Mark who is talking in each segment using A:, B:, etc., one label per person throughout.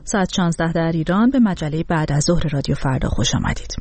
A: ساعت 16 در ایران به مجله بعد از ظهر رادیو فردا خوش آمدید.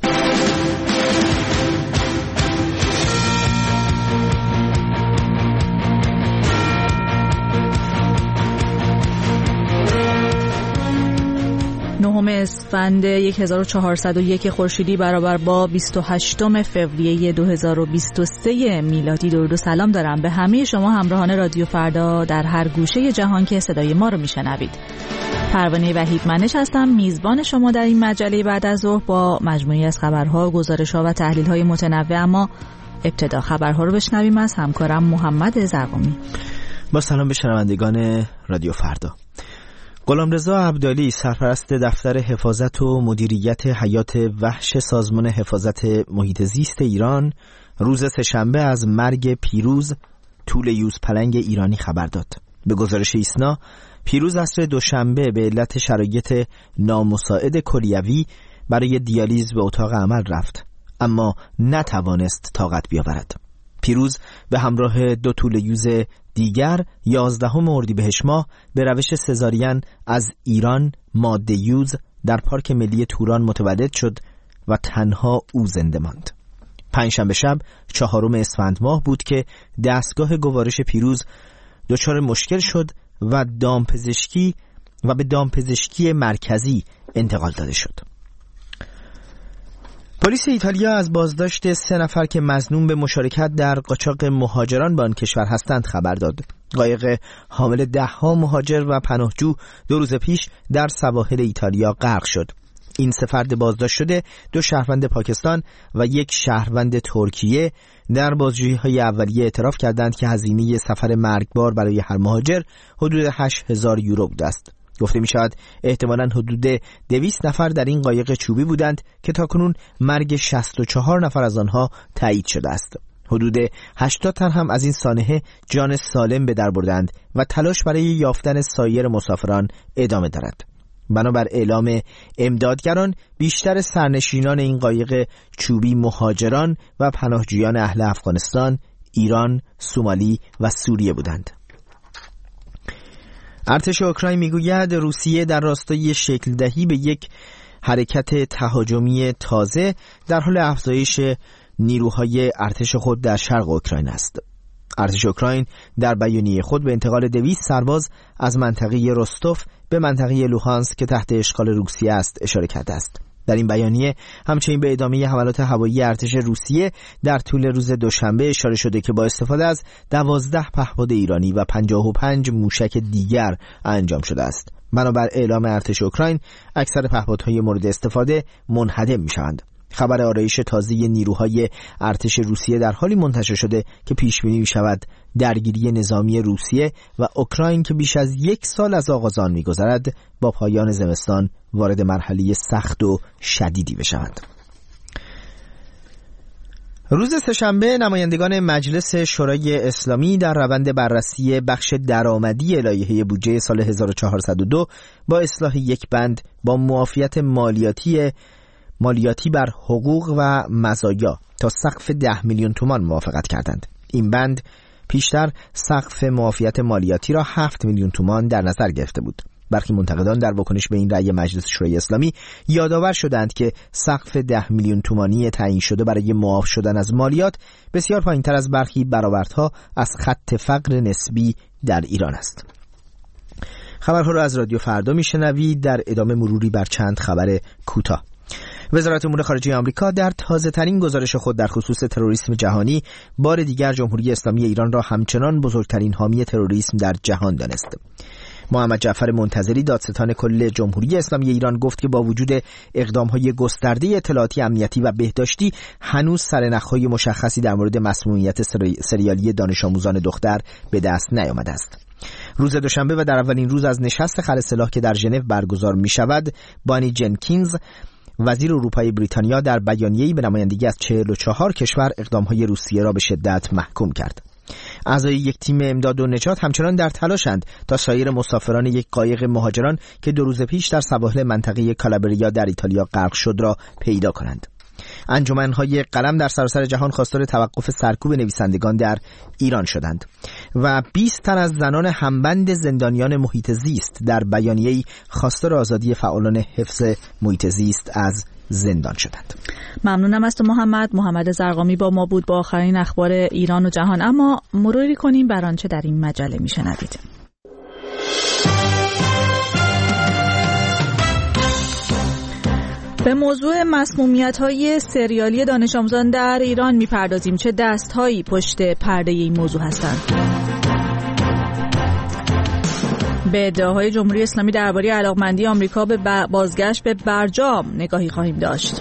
A: نهم اسفند 1401 خورشیدی برابر با 28 فوریه 2023 میلادی. درود و سلام دارم به همه شما همراهان رادیو فردا در هر گوشه جهان که صدای ما رو میشنوید. پروانه وحیدمنش هستم، میزبان شما در این مجله بعد از ظهر با مجموعی از خبرها، گزارش‌ها و تحلیل‌های متنوع. اما ابتدا خبرها رو بشنویم از همکارم محمد زرقمی.
B: با سلام به شنوندگان رادیو فردا. غلامرضا عبدالی سرپرست دفتر حفاظت و مدیریت حیات وحش سازمان حفاظت محیط زیست ایران روز سه‌شنبه از مرگ پیروز طول یوزپلنگ ایرانی خبر داد. به گزارش ایسنا، پیروز عصر دوشنبه به علت شرایط نامساعد کلیوی برای دیالیز به اتاق عمل رفت، اما نتوانست طاقت بیاورد. پیروز به همراه 2 طول یوز دیگر 11 اردیبهشت ماه به روش سزارین از ایران ماده یوز در پارک ملی توران متولد شد و تنها او زنده ماند. پنجشنبه شب 4 اسفند ماه بود که دستگاه گوارش پیروز دچار مشکل شد و به دامپزشکی مرکزی انتقال داده شد. پلیس ایتالیا از بازداشت 3 نفر که مظنون به مشارکت در قاچاق مهاجران به آن کشور هستند خبر داد. قایق حامل 10 مهاجر و پناهجو 2 روز پیش در سواحل ایتالیا غرق شد. این 3 فرد بازداشت شده 2 شهروند پاکستان و 1 شهروند ترکیه در بازجویی‌های اولیه اعتراف کردند که هزینه سفر مرگبار برای هر مهاجر حدود 8000 یورو بوده است. گفته می شود احتمالاً حدود 200 نفر در این قایق چوبی بودند که تاکنون مرگ 64 نفر از آنها تایید شده است. حدود 80 تن هم از این سانحه جان سالم به در بردند و تلاش برای یافتن سایر مسافران ادامه دارد. بنابر اعلام امدادگران، بیشتر سرنشینان این قایق چوبی مهاجران و پناهجویان اهل افغانستان، ایران، سومالی و سوریه بودند. ارتش اوکراین میگوید روسیه در راستای شکل دهی به یک حرکت تهاجمی تازه در حال افزایش نیروهای ارتش خود در شرق اوکراین است. ارتش اوکراین در بیانیه خود به انتقال 200 سرباز از منطقه رستوف به منطقه لوهانسک که تحت اشغال روسیه است اشاره کرده است. در این بیانیه همچنین به ادامه حملات هوایی ارتش روسیه در طول روز دوشنبه اشاره شده که با استفاده از 12 پهپاد ایرانی و 55 موشک دیگر انجام شده است. بنابر اعلام ارتش اوکراین، اکثر پهپادهای مورد استفاده منهدم می‌شوند. خبر آرایش تازه نیروهای ارتش روسیه در حالی منتشر شده که پیش بینی می‌شود درگیری نظامی روسیه و اوکراین که بیش از 1 سال از آغاز آن می‌گذرد با پایان زمستان وارد مرحله سخت و شدیدی بشود. روز سه‌شنبه نمایندگان مجلس شورای اسلامی در روند بررسی بخش درآمدی لایحه بودجه سال 1402 با اصلاح یک بند با معافیت مالیاتی بر حقوق و مزایا تا سقف 10 میلیون تومان موافقت کردند. این بند پیشتر سقف معافیت مالیاتی را 7 میلیون تومان در نظر گرفته بود. برخی منتقدان در واکنش به این رأی مجلس شورای اسلامی یادآور شدند که سقف 10 میلیون تومانی تعیین شده برای معاف شدن از مالیات بسیار پایین‌تر از برخی برآوردها از خط فقر نسبی در ایران است. خبرها را از رادیو فردا میشنوید. در ادامه مروری بر چند خبر کوتاه. وزارت امور خارجه آمریکا در تازه‌ترین گزارش خود در خصوص تروریسم جهانی بار دیگر جمهوری اسلامی ایران را همچنان بزرگترین حامی تروریسم در جهان دانست. محمد جعفر منتظری دادستان کل جمهوری اسلامی ایران گفت که با وجود اقدام‌های گسترده اطلاعاتی امنیتی و بهداشتی هنوز سرنخ‌های مشخصی در مورد مسمومیت سریالی دانش آموزان دختر به دست نیامده است. روز دوشنبه و در اولین روز از نشست خل سلاح که در ژنو برگزار می‌شود، بانی جنکینز وزیر اروپایی بریتانیا در بیانیه‌ای به نمایندگی از 44 کشور اقدام‌های روسیه را به شدت محکوم کرد. اعضای یک تیم امداد و نجات همچنان در تلاشند تا سایر مسافران یک قایق مهاجران که 2 روز پیش در سواحل منطقه کالابریا در ایتالیا غرق شد را پیدا کنند. انجمن‌های قلم در سراسر جهان خواستار توقف سرکوب نویسندگان در ایران شدند و 20 تن از زنان همبند زندانیان محیط زیست در بیانیه‌ای خواستار آزادی فعالان حفظ محیط زیست از زندان شدند.
A: ممنونم از تو محمد زرقامی با ما بود با آخرین اخبار ایران و جهان. اما مروری کنیم بر آنچه در این مجله میشنوید. به موضوع مسمومیت‌های سریالی دانش آموزان در ایران می‌پردازیم. چه دست‌هایی پشت پرده این موضوع هستند؟ به ادعاهای جمهوری اسلامی درباره علاقمندی آمریکا به بازگشت به برجام نگاهی خواهیم داشت.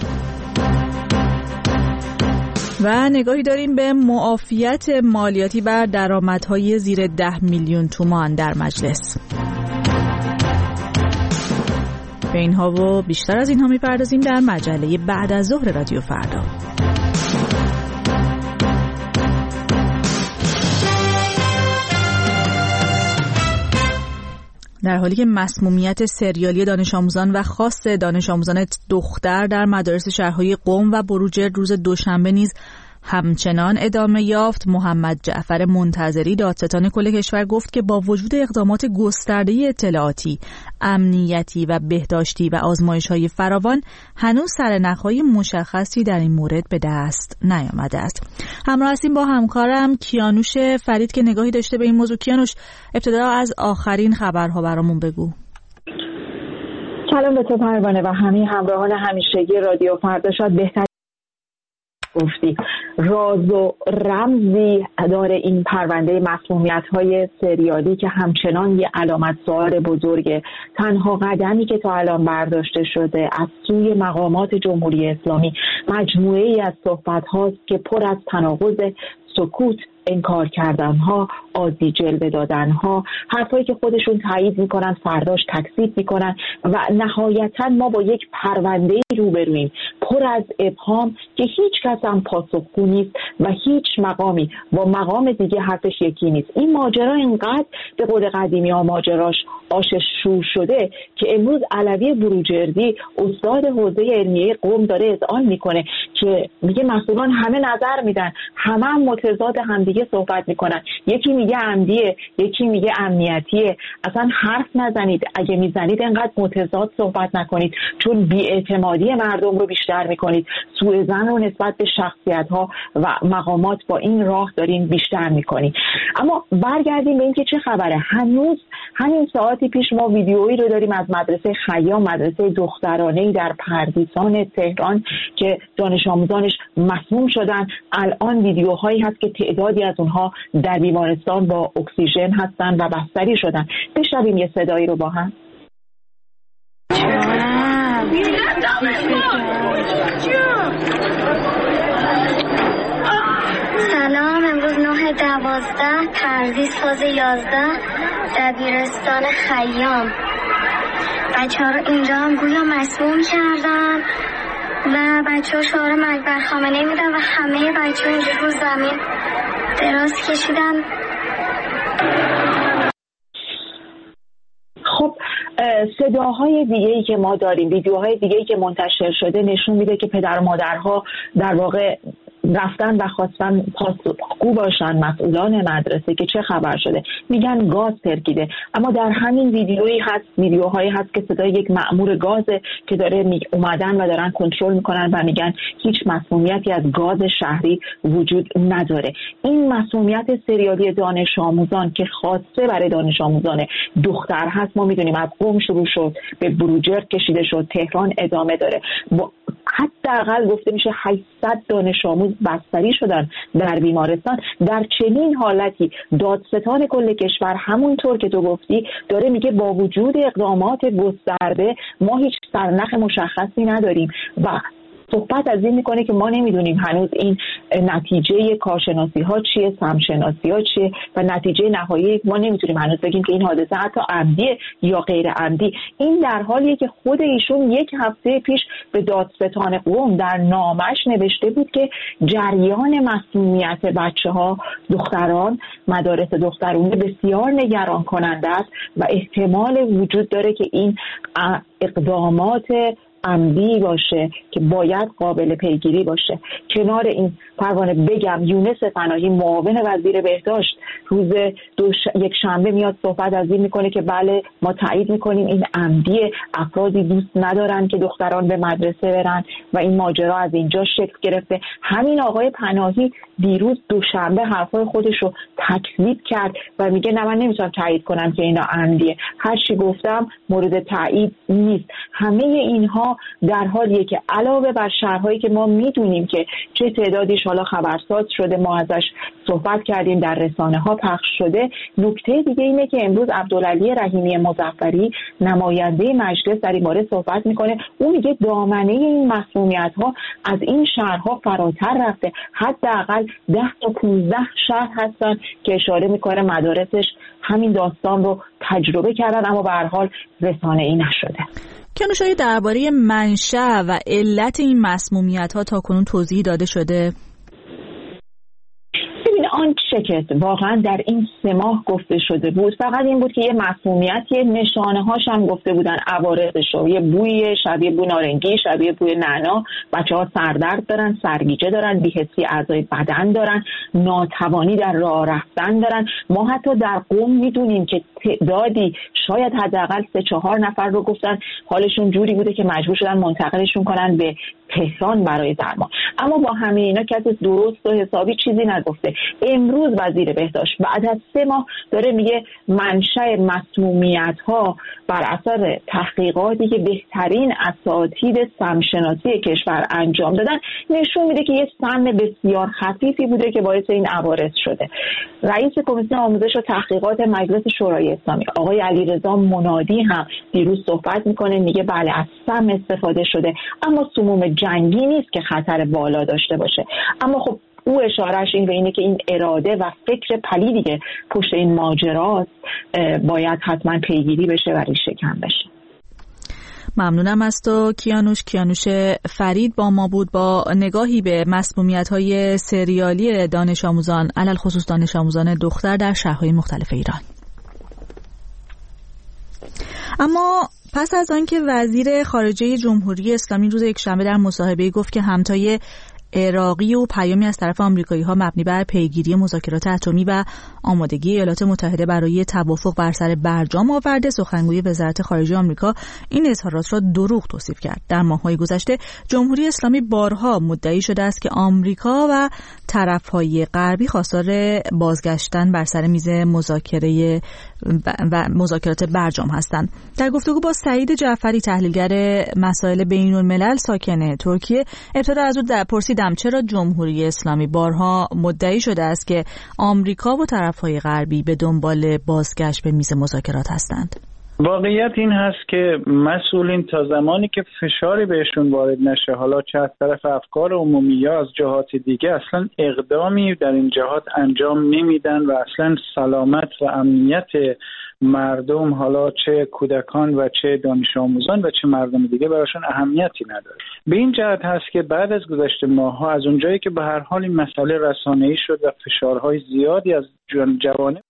A: و نگاهی داریم به معافیت مالیاتی بر درآمدهای زیر 10 میلیون تومان در مجلس. به اینها و بیشتر از اینها میپردازیم در مجله بعد از ظهر رادیو فردا. در حالی که مسمومیت سریالی دانش آموزان و خاص دانش آموزان دختر در مدارس شهرهای قم و بروجرد روز دوشنبه نیز همچنان ادامه یافت، محمد جعفر منتظری دادستان کل کشور گفت که با وجود اقدامات گسترده اطلاعاتی، امنیتی و بهداشتی و آزمایش‌های فراوان هنوز سرنخ‌های مشخصی در این مورد به دست نیامده است. همراه هستیم با همکارم کیانوش فرید که نگاهی داشته به این موضوع. کیانوش، ابتدا از آخرین خبرها برامون بگو.
C: سلام به تو پروانه و همه همراهان همیشگی رادیو فردا. شاید بهتر گفتی راز و رمزی داره این پرونده مسمومیت‌های سریالی که همچنان یه علامت سوال بزرگه. تنها قدمی که تا الان برداشته شده از سوی مقامات جمهوری اسلامی مجموعه‌ای از صحبت‌هاست که پر از تناقض، سکوت، انکار کردنها، آزی جلوه دادنها، حرفایی که خودشون تایید میکنن فرداش تکذیب میکنن و نهایتا ما با یک پرونده روبرویم پر از ابهام که هیچ کس هم پاسخگو نیست و هیچ مقامی با مقام دیگه حرفش یکی نیست. این ماجرا اینقدر به قول قدیمی ها ماجراش آشش شور شده که امروز علوی بروجردی استاد حوزه علمیه قم داره اذعان میکنه که میگه مسئولان همه نظر میدن، همه هم متضاد همدیگه صحبت میکنن، یکی میگه عمدیه، یکی میگه امنیتیه. اصلا حرف نزنید، اگه میزنید انقدر متضاد صحبت نکنید چون بی‌اعتمادی مردم رو بیشتر میکنید، سوء ظن رو نسبت به شخصیت ها و مقامات با این راه دارین بیشتر میکنید. اما برگردیم به اینکه چه خبره. هنوز همین ساعتی پیش ما ویدیویی رو داریم از مدرسه خیام، مدرسه دخترانه‌ای در پردیسان تهران که دانش آموزانش مسموم شدن. الان ویدیوهایی هست که تعدادی از اونها در بیمارستان با اکسیژن هستن و بستری شدن. بشنویم یه صدایی رو با هم.
D: سلام، امروز 9/12 پردیس فاز 11 دبیرستان خیام. بچه ها رو اینجا هم گویا مسموم کردن و بچه ها شعار مرگ بر خامنه میدن و همه بچه ها اینجا رو زمین دراز کشیدن.
C: خب صداهای دیگه‌ای که ما داریم، ویدیوهای دیگه‌ای که منتشر شده نشون میده که پدر و مادرها در واقع رفتن و خواستن پاسخگو باشن مسئولان مدرسه که چه خبر شده. میگن گاز ترکیده، اما در همین ویدیوهایی هست که صدای یک مأمور گازه که داره اومدن و دارن کنترل میکنن و میگن هیچ مسمومیتی از گاز شهری وجود نداره. این مسمومیت سریالی دانش آموزان که خاصه برای دانش آموزان دختر هست، ما میدونیم از قم شروع شد، به بروجرد کشیده شد، تهران ادامه داره. حداقل گفته میشه 800 دانش آموز بستری شدن در بیمارستان. در چنین حالتی دادستان کل کشور همونطور که تو گفتی داره میگه با وجود اقدامات گسترده ما هیچ سرنخ مشخصی نداریم و صحبت از این میکنه که ما نمیدونیم هنوز این نتیجه کارشناسی ها چیه، سمشناسی ها چیه و نتیجه نهایی ما نمیتونیم هنوز بگیم که این حادثه حتی عمدیه یا غیر عمدی. این در حالیه که خود ایشون یک هفته پیش به دادستان قم در نامش نوشته بود که جریان مسمومیت بچه ها دختران مدارس دخترانه بسیار نگران کننده است و احتمال وجود داره که این اقدامات عمدی باشه که باید قابل پیگیری باشه. کنار این پروانه بگم یونس پناهی معاون وزیر بهداشت روز یک شنبه میاد صحبت از این میکنه که بله ما تایید میکنیم این عمدیه، افرادی دوست ندارن که دختران به مدرسه برن و این ماجرا از اینجا شکل گرفته. همین آقای پناهی دیروز دوشنبه حرفای خودش رو تکذیب کرد و میگه نه من نمیتونم تایید کنم که اینا عمدیه، هر چی گفتم مورد تایید نیست. همه اینها در حالیه که علاوه بر شهرهایی که ما میدونیم که چه تعدادیش حالا خبرساز شده، ما ازش صحبت کردیم، در رسانه ها پخش شده، نکته دیگه اینه که امروز عبدالعلی رحیمی مظفری نماینده مجلس در این باره صحبت میکنه. اون میگه دامنه این مسمومیت ها از این شهرها فراتر رفته، حداقل 10 تا 15 شهر هستن که اشاره میکنه مدارسش همین داستان رو تجربه کردن، اما به هر حال رسانه‌ای نشده.
A: کیانوش، درباره منشأ و علت این مسمومیت‌ها تاکنون توضیح داده شده؟
C: ببین آنچه که واقعا در این 3 ماه گفته شده بود فقط این بود که یه مسمومیت، یه نشانه‌هاش هم گفته بودن، عوارضش رو، یه بوی شبیه بو نارنگی، شبیه بوی نعنا، بچه‌ها سردرد دارن، سرگیجه دارن، بی‌حسی اعضای بدن دارن، ناتوانی در راه رفتن دارن. ما حتی در قم میدونیم که تعدادی شاید حداقل 3-4 نفر رو گفتن حالشون جوری بوده که مجبور شدن منتقلشون کنن به تهران برای درمان. اما با همه اینا کسی درست و حسابی چیزی نگفته. امروز وزیر بهداشت بعد از 3 ماه داره میگه منشأ مسمومیت‌ها بر اثر تحقیقاتی که بهترین اساتید سمشناسی کشور انجام دادن نشون میده که یه سم بسیار خفیفی بوده که باعث این عوارض شده. رئیس کمیسیون آموزش و تحقیقات مجلس شورای اسلامی آقای علیرضا منادی هم دیروز صحبت میکنه، میگه بله از سم استفاده شده، اما سموم جنگی نیست که خطر بالا داشته باشه. اما خب او اشارهش این به اینه که این اراده و فکر پلیدی که پشت این ماجراست باید حتما پیگیری بشه و ریشه کن بشه.
A: ممنونم از تو کیانوش فرید با ما بود با نگاهی به مسمومیت‌های سریالی دانش آموزان، علل خصوص دانش آموزان دختر در شهرهای مختلف ایران. اما پس از آنکه وزیر خارجه جمهوری اسلامی روز یکشنبه در مصاحبه‌ای گفت که همتای عراقی و پیامی از طرف آمریکایی‌ها مبنی بر پیگیری مذاکرات اتمی و آمادگی ایالات متحده برای توافق بر سر برجام آورده، سخنگوی وزارت خارجه آمریکا این اظهارات را دروغ توصیف کرد. در ماه‌های گذشته جمهوری اسلامی بارها مدعی شده است که آمریکا و طرف‌های غربی خواستار بازگشتن بر سر میز مذاکرات برجام هستند. در گفتگو با سعید جعفری تحلیلگر مسائل بین‌الملل ساکن ترکیه، ابتدا از او پرسیدم چرا جمهوری اسلامی بارها مدعی شده است که آمریکا و طرف‌های غربی به دنبال بازگشت به میز مذاکرات هستند.
E: واقعیت این هست که مسئولین تا زمانی که فشاری بهشون وارد نشه، حالا چه از طرف افکار عمومی یا از جهات دیگه، اصلا اقدامی در این جهات انجام نمیدن و اصلا سلامت و امنیت مردم، حالا چه کودکان و چه دانش آموزان و چه مردم دیگه، براشون اهمیتی نداره. به این جهت هست که بعد از گذشت ماه‌ها از اونجایی که به هر حال این مسئله رسانه‌ای شد و فشارهای زیادی از جوانب،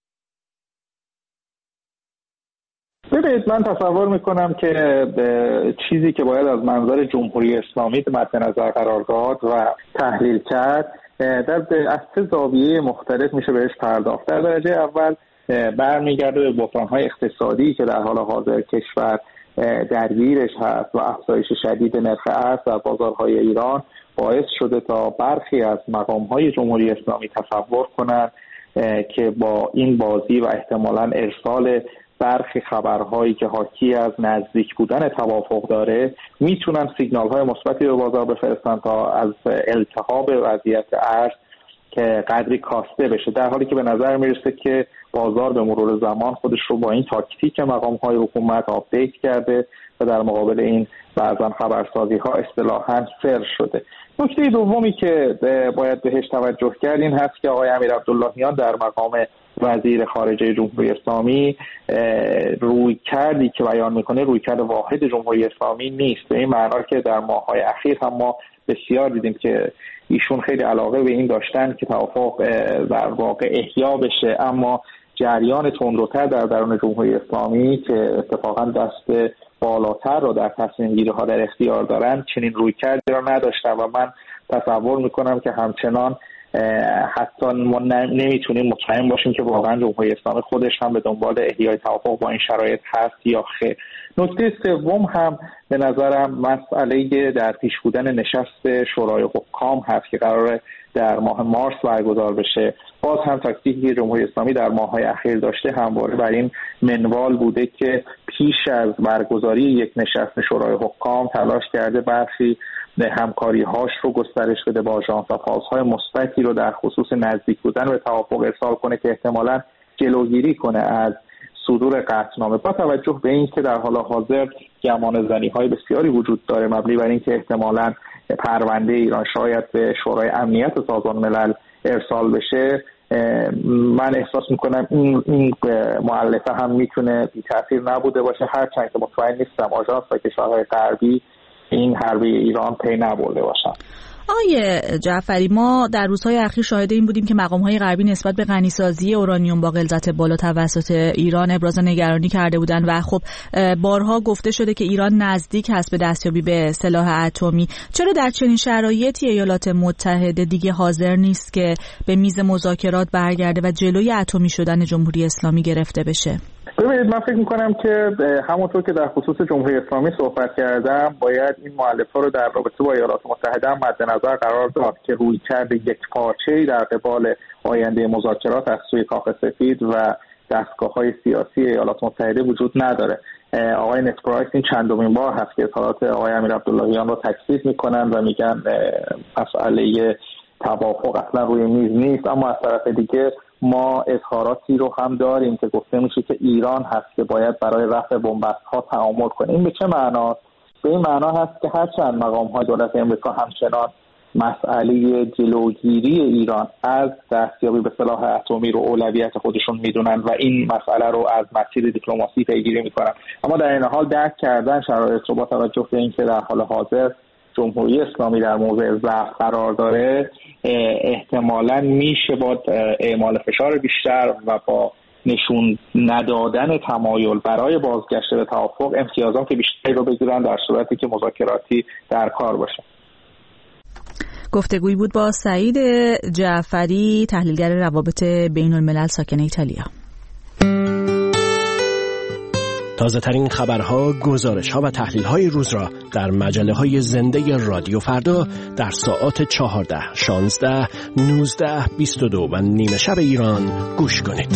F: ببینید من تصور میکنم که چیزی که باید از منظر جمهوری اسلامی مد نظر قرار داد و تحلیل کرد از 3 زاویه مختلف میشه بهش پرداخت. در درجه اول برمیگرده به بحران‌های اقتصادی که در حال حاضر کشور درگیرش هست و افزایش شدید نرخ ارز در بازارهای ایران باعث شده تا برخی از مقام‌های جمهوری اسلامی تصور کنند که با این بازی و احتمالاً ارسال برخی خبرهایی که حاکی از نزدیک بودن توافق داره میتونن سیگنال‌های مثبتی به بازار بفرستن تا از التهاب وضعیت ارز که قدری کاسته بشه، در حالی که به نظر میرسه که بازار به مرور زمان خودش رو با این تاکتیک مقام‌های حکومت آپدیت کرده و در مقابل این بعضا خبرسازی‌ها اصطلاحاً سر شده. نکته دومی که باید بهش توجه کرد این هست که آقای امیر عبداللهیان در مقام وزیر خارجه جمهوری اسلامی رویکردی که بیان میکنه رویکرد واحد جمهوری اسلامی نیست، به این معنا که در ماه‌های اخیر هم ما بسیار دیدیم که ایشون خیلی علاقه به این داشتن که توافق در واقع احیا بشه، اما جریان تندروتر در درون جمهوری اسلامی که اتفاقا دست بالاتر رو در تصمیم گیری ها در اختیار دارن چنین رویکردی را نداشتن و من تصور میکنم که همچنان حتی ما نمیتونیم مطمئن باشیم که واقعا جمهوری اسلامی خودش هم به دنبال احیای توافق با این شرایط هست یا خیر. نکته سوم هم به نظرم مسئله در پیش بودن نشست شورای حکام هست که قراره در ماه مارس برگزار بشه. باز هم تاکتیکی که جمهوری اسلامی در ماه‌های اخیر داشته همواره بر این منوال بوده که پیش از برگزاری یک نشست شورای حکام تلاش کرده برخی همکاری‌هاش رو گسترش بده با آژانس و فازهای مثبتی رو در خصوص نزدیک بودن به توافق ارسال کنه که احتمالاً جلوگیری کنه از صدور قطعنامه، با توجه به این که در حال حاضر گمانه‌زنی‌های بسیاری وجود داره مبنی بر این که احتمالاً پرونده ایران شاید به شورای امنیت سازمان ملل ارسال بشه. من احساس میکنم این مؤلفه هم میتونه بی تاثیر نبوده باشه، هرچند که مطمئن نیستم آژانس و کشورهای غربی این حربه ایران پی نبرده باشن.
A: آقای جعفری، ما در روزهای اخیر شاهد این بودیم که مقام‌های غربی نسبت به غنیسازی اورانیوم با غلظت بالا توسط ایران ابراز نگرانی کرده بودند و خب بارها گفته شده که ایران نزدیک هست به دستیابی به سلاح اتمی. چرا در چنین شرایطی ایالات متحده دیگه حاضر نیست که به میز مذاکرات برگرده و جلوی اتمی شدن جمهوری اسلامی گرفته بشه؟
F: ببینید، من فکر میکنم که همونطور که در خصوص جمهوری اسلامی صحبت کردم باید این مؤلفه رو در رابطه با ایالات متحده هم مد نظر قرار داد که رویکرد یکپارچه‌ای در قبال آینده مذاکرات از سوی کاخ سفید و دستگاه‌های سیاسی ایالات متحده وجود نداره. آقای نت پرایس این چندمین بار هست که اظهارات آقای امیر عبداللهیان رو تکذیب میکنن و میگن مسئله توافق اصلا روی میز نیست، اما از طرف دیگه ما اظهاراتی رو هم داریم که گفته میشه که ایران هست که باید برای رفع بن‌بست‌ها تعامل کنه. این به چه معناست؟ به این معنا هست که هرچند مقام‌های دولت امریکا همچنان مسئله جلوگیری ایران از دستیابی به سلاح اتمی رو اولویت خودشون میدونن و این مسئله رو از مسیر دیپلماسی پیگیری میکنن، اما در این حال درک کردن شرایط رو با توجه به اینکه در حال حاضر جمهوری اسلامی در موضع ضعف قرار داره احتمالاً میشه با اعمال فشار بیشتر و با نشون ندادن تمایل برای بازگشت به توافق امتیازات بیشتری رو بگیرن در صورتی که مذاکراتی در کار باشه.
A: گفتگویی بود با سعید جعفری، تحلیلگر روابط بین الملل ساکن ایتالیا.
G: تازه ترین خبرها، گزارش‌ها و تحلیل‌های روز را در مجله‌های زنده رادیو فردا در ساعات 14، 16، 19، 22 و نیمه شب ایران گوش کنید.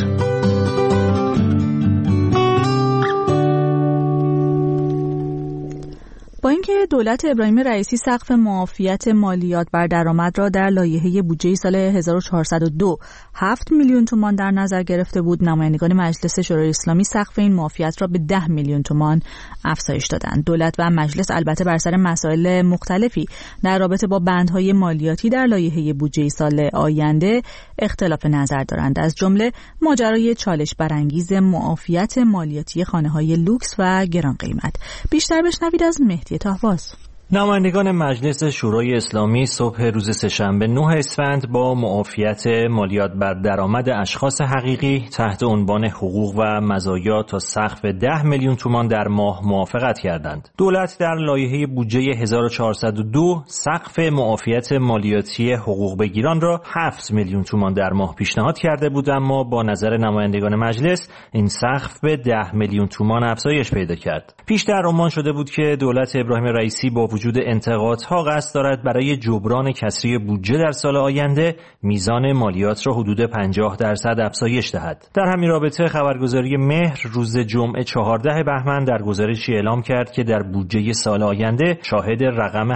A: با اینکه دولت ابراهیم رئیسی سقف معافیت مالیات بر درآمد را در لایحه بودجه سال 1402 7 میلیون تومان در نظر گرفته بود، نمایندگان مجلس شورای اسلامی سقف این معافیت را به 10 میلیون تومان افزایش دادند. دولت و مجلس البته بر سر مسائل مختلفی در رابطه با بندهای مالیاتی در لایحه بودجه سال آینده اختلاف نظر دارند، از جمله ماجرای چالش برانگیز معافیت مالیاتی خانه‌های لوکس و گران قیمت. بیشتر بشنوید از مهدی طاهباز.
H: نمایندگان مجلس شورای اسلامی صبح روز سه‌شنبه 9 اسفند با معافیت مالیات بر درآمد اشخاص حقیقی تحت عنوان حقوق و مزایا تا سقف 10 میلیون تومان در ماه موافقت کردند. دولت در لایحه بودجه 1402 سقف معافیت مالیاتی حقوق بگیران را 7 میلیون تومان در ماه پیشنهاد کرده بود، اما با نظر نمایندگان مجلس این سقف به 10 میلیون تومان افزایش پیدا کرد. پیشتر عنوان شده بود که دولت ابراهیم رئیسی با وجود انتقادها قصد دارد برای جبران کسری بودجه در سال آینده میزان مالیات را حدود 50% افزایش دهد. در همین رابطه خبرگزاری مهر روز جمعه 14 بهمن در گزارشی اعلام کرد که در بودجه سال آینده شاهد رقم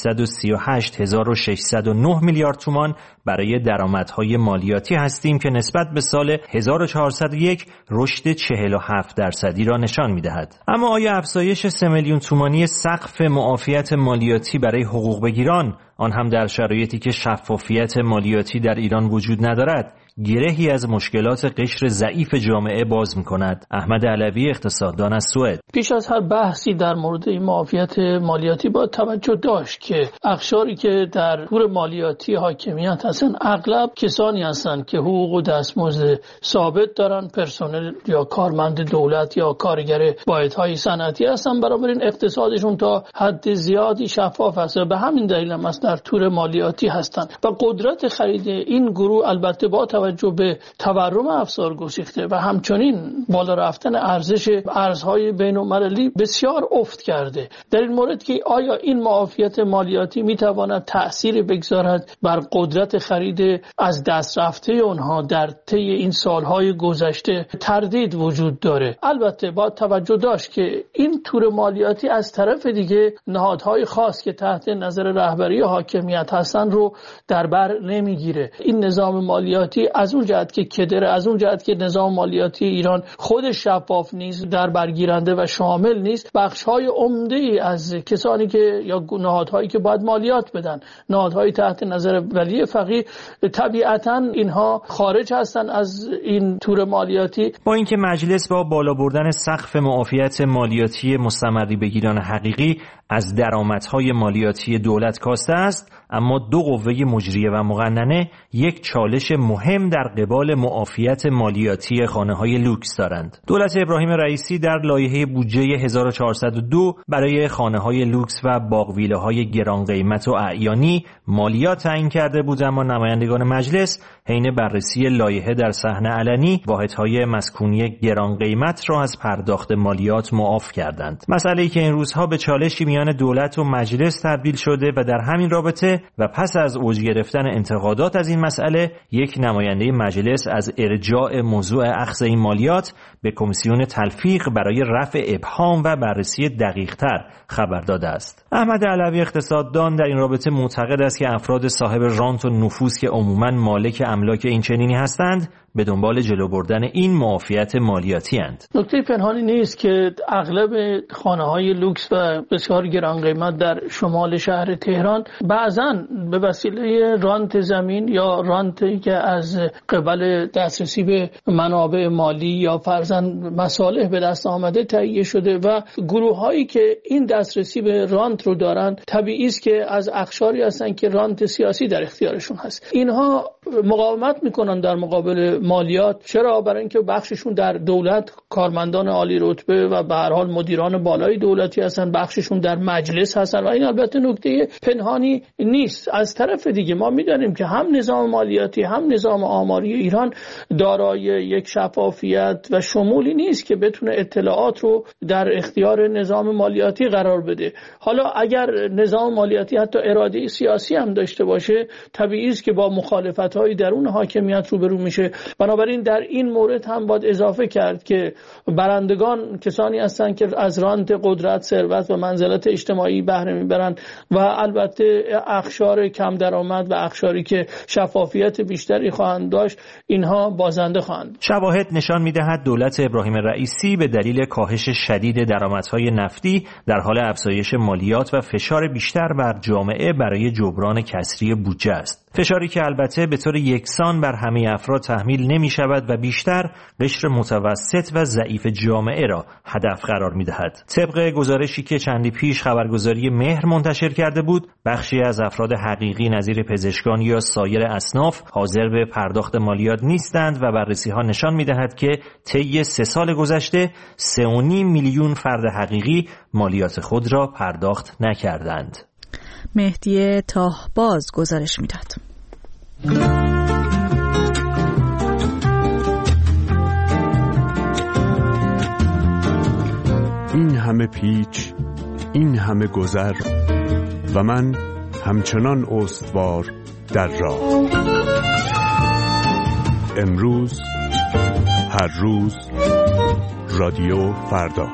H: 838609 میلیارد تومان برای درآمدهای مالیاتی هستیم که نسبت به سال 1401 رشد 47% را نشان می‌دهد. اما آیا افزایش 3 میلیون تومانی سقف معافیت مالیاتی برای حقوق بگیران، آن هم در شرایطی که شفافیت مالیاتی در ایران وجود ندارد، گرهی از مشکلات قشر ضعیف جامعه باز می‌کند. احمد علوی اقتصاددان از سوئد:
I: پیش از هر بحثی در مورد این معافیت مالیاتی با توجه داشت که اقشاری که در تور مالیاتی حاکمیت هستن اغلب کسانی هستند که حقوق و دستمزد ثابت دارن، پرسنل یا کارمند دولت یا کارگر واحدهای صنعتی هستن، بنابراین اقتصادشون تا حد زیادی شفاف است. به همین دلیل هم در تور مالیاتی هستند و قدرت خرید این گروه البته با توجه به تورم افزار گسیخته و همچنین بالا رفتن ارزش ارزهای بین‌المللی بسیار افت کرده. در این مورد که آیا این معافیت مالیاتی میتواند تأثیر بگذارد بر قدرت خرید از دست رفته اونها در طی این سالهای گذشته، تردید وجود داره. البته با توجه داشت که این تور مالیاتی از طرف دیگه نهادهای خاص که تحت نظر رهبری حاکمیت هستن رو در بر نمیگیره. این نظام مالیاتی از اون جهت که کدره، از اون جهت که نظام مالیاتی ایران خودش شفاف نیست، در برگیرنده و شامل نیست، بخش‌های عمده‌ای از کسانی که یا نهادهایی که باید مالیات بدن، نهادهای تحت نظر ولی فقیه، طبیعتاً اینها خارج هستن از این تور مالیاتی.
H: با اینکه مجلس با بالا بردن سقف معافیت مالیاتی مستمری بگیران حقیقی از درآمدهای مالیاتی دولت کاسته است، اما دو قوه مجریه و مقننه یک چالش مهم در قبال معافیت مالیاتی خانه‌های لوکس دارند. دولت ابراهیم رئیسی در لایحه بودجه 1402 برای خانه‌های لوکس و باغ‌ویلاهای گران قیمت و اعیانی مالیات تعیین کرده بود، اما نمایندگان مجلس حین بررسی لایحه در صحن علنی واحدهای مسکونی گران قیمت را از پرداخت مالیات معاف کردند. مسئله‌ای که این روزها به چالشی میان دولت و مجلس تبدیل شده و در همین رابطه و پس از اوج گرفتن انتقادات از این مسئله، یک نماینده مجلس از ارجاع موضوع اخذ این مالیات به کمیسیون تلفیق برای رفع ابهام و بررسی دقیق‌تر خبر داده است. احمد علوی اقتصاددان در این رابطه معتقد است که افراد صاحب رانت و نفوذ که عموماً مالک املاک این چنینی هستند به دنبال جلو بردن این معافیت مالیاتی اند.
I: نکته پنهانی نیست که اغلب خانه‌های لوکس و بسیار گران قیمت در شمال شهر تهران بعضاً به وسیله رانت زمین یا رانتی که از قبل دسترسی به منابع مالی یا فرضاً مصالح به دست آمده تهیه شده و گروه‌هایی که این دسترسی به رانت رو دارن طبیعی است که از اقشاری هستن که رانت سیاسی در اختیارشون هست. اینها مقاومت میکنن در مقابل مالیات. چرا؟ برای اینکه بخششون در دولت کارمندان عالی رتبه و به هر حال مدیران بالای دولتی هستن، بخششون در مجلس هستن و این البته نکته پنهانی نیست. از طرف دیگه ما میدونیم که هم نظام مالیاتی هم نظام آماری ایران دارای یک شفافیت و شمولی نیست که بتونه اطلاعات رو در اختیار نظام مالیاتی قرار بده. حالا اگر نظام مالیاتی حتی اراده سیاسی هم داشته باشه، طبیعی است که با مخالفت‌های درون حاکمیت روبرو میشه. بنابراین در این مورد هم باید اضافه کرد که برندگان کسانی هستند که از رانت قدرت، ثروت و منزلت اجتماعی بهره میبرند و البته اقشار کم درآمد و اقشاری که شفافیت بیشتری خواهند داشت اینها بازنده خواهند.
H: شواهد نشان میدهد دولت ابراهیم رئیسی به دلیل کاهش شدید درآمدهای نفتی در حال افزایش مالیات و فشار بیشتر بر جامعه برای جبران کسری بودجه است. فشاری که البته به طور یکسان بر همه افراد تحمیل نمی شود و بیشتر قشر متوسط و ضعیف جامعه را هدف قرار می دهد. طبق گزارشی که چندی پیش خبرگزاری مهر منتشر کرده بود، بخشی از افراد حقیقی نظیر پزشکان یا سایر اصناف حاضر به پرداخت مالیات نیستند و بررسی ها نشان می دهد که طی 3 سال گذشته 3.5 میلیون فرد حقیقی مالیات خود را پرداخت نکردند.
A: مهدی تاهباز گزارش میداد.
J: این همه پیچ، این همه گذر و من همچنان استوار در راه. امروز، هر روز، رادیو فردا.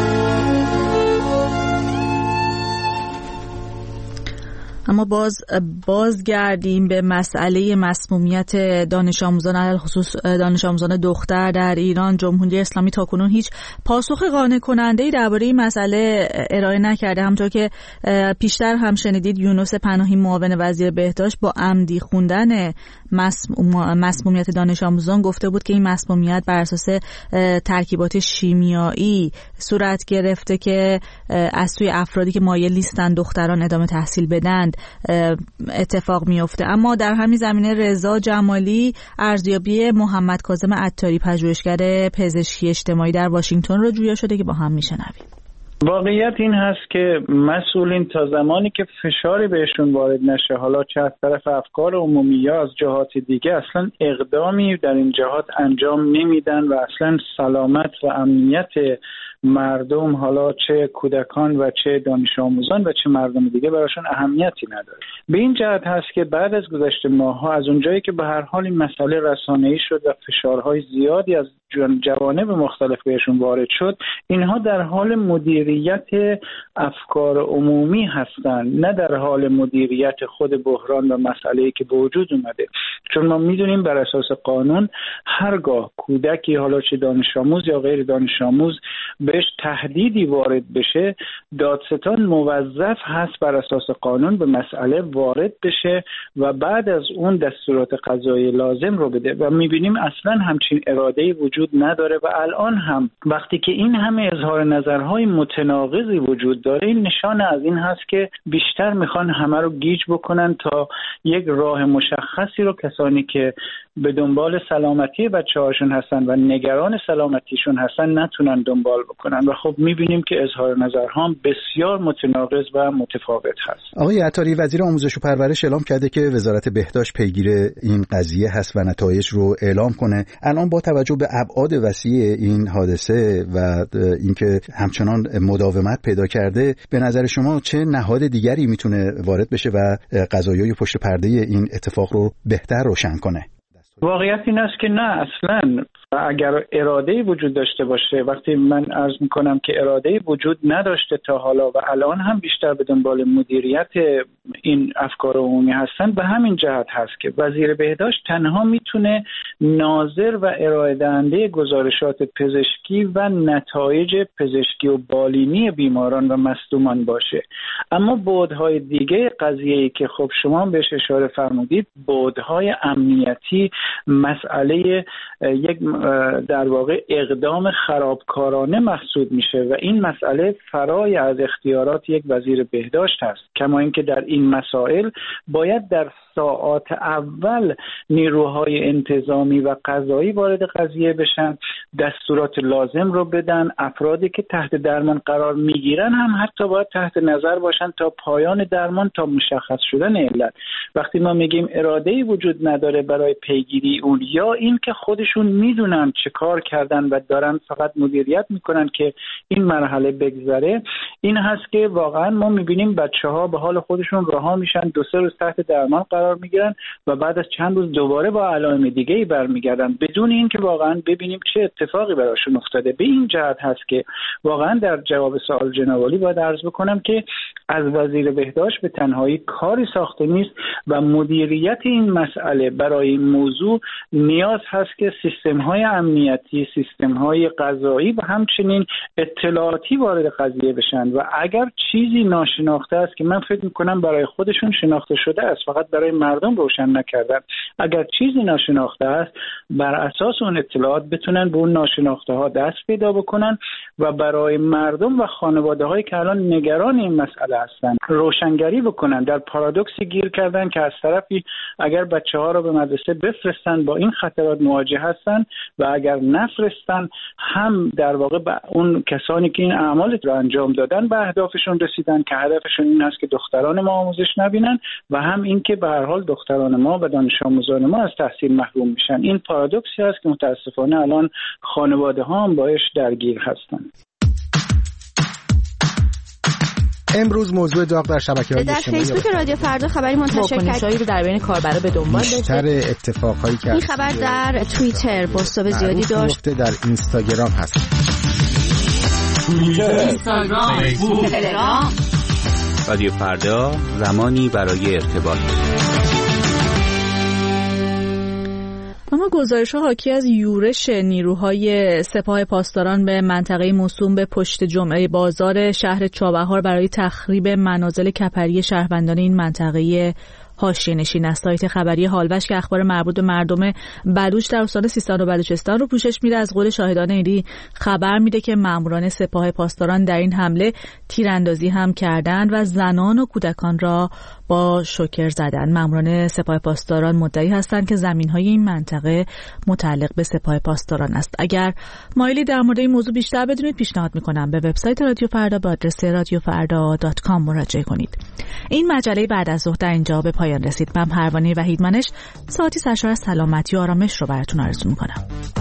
A: اما بازگردیم به مسئله مسمومیت دانش آموزان، علاوه خصوص دانش آموزان دختر در ایران. جمهوری اسلامی تاکنون هیچ پاسخ قانع کننده‌ای درباره این مسئله ارائه نکرده. همونطور که پیشتر هم شنیدید، یونس پناهی معاون وزیر بهداشت با عمدی خوندن مسمومیت دانش آموزان گفته بود که این مسمومیت بر اساس ترکیبات شیمیایی صورت گرفته که از سوی افرادی که مایل نیستن دختران ادامه تحصیل بدند اتفاق میفته. اما در همین زمینه رضا جمالی ارزیابی محمد کاظم عطاری پژوهشگر پزشکی اجتماعی در واشنگتن رو جویا شده که با هم میشنویم.
E: واقعیت این هست که مسئولین تا زمانی که فشاری بهشون وارد نشه، حالا چه از طرف افکار عمومی یا از جهات دیگه، اصلا اقدامی در این جهات انجام نمیدن و اصلا سلامت و امنیت مردم، حالا چه کودکان و چه دانش آموزان و چه مردم دیگه، براشون اهمیتی نداره. به این جهت هست که بعد از گذشت ماه‌ها از اونجایی که به هر حال این مسئله رسانه‌ای شد و فشارهای زیادی از جوانب مختلف بهشون وارد شد، اینها در حال مدیریت افکار عمومی هستند، نه در حال مدیریت خود بحران و مسئله‌ای که به وجود اومده. چون ما میدونیم بر اساس قانون هرگاه کودکی، حالا چه دانش آموز یا غیر دانش آموز، بهش تهدیدی وارد بشه، دادستان موظف هست بر اساس قانون به مسئله وارد بشه و بعد از اون دستورات قضایی لازم رو بده و میبینیم اصلا همچین اراده‌ای وجود نداره و الان هم وقتی که این همه اظهار نظرهای متناقضی وجود داره، این نشانه از این هست که بیشتر میخوان همه رو گیج بکنن تا یک راه مشخصی رو کسانی که به دنبال سلامتی بچه‌هاشون هستن و نگران سلامتیشون هستن نتونن دنبال بکنن و خب میبینیم که اظهار نظرها بسیار متناقض و متفاوت هست.
K: آقای عطاری، وزیر آموزش و پرورش اعلام کرده که وزارت بهداشت پیگیر این قضیه هست و نتایج رو اعلام کنه. الان با توجه به ابعاد وسیع این حادثه و اینکه همچنان مداومت پیدا کرده، به نظر شما چه نهاد دیگری میتونه وارد بشه و قضایای پشت پرده این اتفاق رو بهتر روشن کنه؟
E: واقعیت این است که نه، اصلا اگر اراده‌ای وجود داشته باشه، وقتی من عرض میکنم که اراده‌ای وجود نداشته تا حالا و الان هم بیشتر به دنبال مدیریت این افکار عمومی هستن، به همین جهت هست که وزیر بهداشت تنها میتونه ناظر و ارائه دهنده گزارشات پزشکی و نتایج پزشکی و بالینی بیماران و مصدومان باشه. اما بعدهای دیگه قضیه‌ای که خب شما بهش اشاره فرمودید، بعدهای امنیتی، مسئله یک در واقع اقدام خرابکارانه محسوب میشه و این مسئله فرای از اختیارات یک وزیر بهداشت هست. کما اینکه در این مسائل باید در ساعات اول نیروهای انتظامی و قضایی وارد قضیه بشن، دستورات لازم رو بدن، افرادی که تحت درمان قرار میگیرن هم حتی باید تحت نظر باشن تا پایان درمان، تا مشخص شدن علت. وقتی ما میگیم اراده‌ای وجود نداره برای پیگیری اون، یا این که خودشون میدونن چه کار کردن و دارن فقط مدیریت میکنن که این مرحله بگذره، این هست که واقعا ما میبینیم بچه‌ها به حال خودشون رها میشن، 2-3 روز تحت درمان قرار میگیرن و بعد از چند روز دوباره با علائم دیگه‌ای برمیگردن بدون اینکه واقعا ببینیم چه اتفاقی براشون افتاده. به این جهت هست که واقعا در جواب سوال جناب عالی باید عرض بکنم که از وزیر بهداشت به تنهایی کاری ساخته نیست و مدیریت این مسئله برای این موضوع نیاز هست که سیستم‌های امنیتی، سیستم‌های قضایی و همچنین اطلاعاتی وارد قضیه بشن و اگر چیزی ناشناخته است که من فکر می‌کنم برای خودشون شناخته شده است، فقط برای مردم روشن نکردن، اگر چیزی ناشناخته است بر اساس اون اطلاعات بتونن به اون ناشناخته ها دست پیدا بکنن و برای مردم و خانواده‌هایی که الان نگران این مسئله هستن روشنگری بکنن. در پارادوکسی گیر کردن که از طرفی اگر بچه‌ها رو به مدرسه بفرستن با این خطرات مواجه هستن و اگر نفرستن هم در واقع به اون کسانی که این اعمال رو انجام دادن به اهدافشون رسیدن که هدفشون این است که دختران ما آموزش نبینن و هم این که به هر حال دختران ما و دانش آموزان ما از تحصیل محروم میشن. این پارادوکسی است که متاسفانه الان خانواده‌ها هم باهاش درگیر هستن.
B: امروز موضوع داغ در شبکه‌های
L: اجتماعی در فیسبوک رادیو فردا خبری منتشر کرد
A: رو در بین کاربرا به دنبال داشته.
B: بیشتر اتفاقایی که
L: این خبر در توییتر بوست‌های زیادی داشت،
B: در اینستاگرام هست.
M: توییتر، اینستاگرام، فیسبوک، تلگرام. رادیو فردا، زمانی برای ارتباط.
A: اما گزارش‌ها حاکی از یورش نیروهای سپاه پاسداران به منطقه موسوم به پشت جمعه بازار شهر چابهار برای تخریب منازل کپری شهروندان این منطقه حاشیه‌نشین از سایت خبری هالوش که اخبار مربوط به مردم بلوچ در استان سیستان و بلوچستان رو پوشش میده، از قول شاهدان عینی خبر میده که ماموران سپاه پاسداران در این حمله تیراندازی هم کردند و زنان و کودکان را با شوکر زدند. ماموران سپاه پاسداران مدعی هستند که زمین‌های این منطقه متعلق به سپاه پاسداران است. اگر مایلی در مورد این موضوع بیشتر بدونید، پیشنهاد می‌کنم به وبسایت رادیو فردا با آدرس radiofarda.com مراجعه کنید. این مجله بعد از ظهر در اینجا به پایان رسید. من پروانه وحیدمنش ساعتی سرشار از سلامتی و آرامش رو براتون آرزو می‌کنم.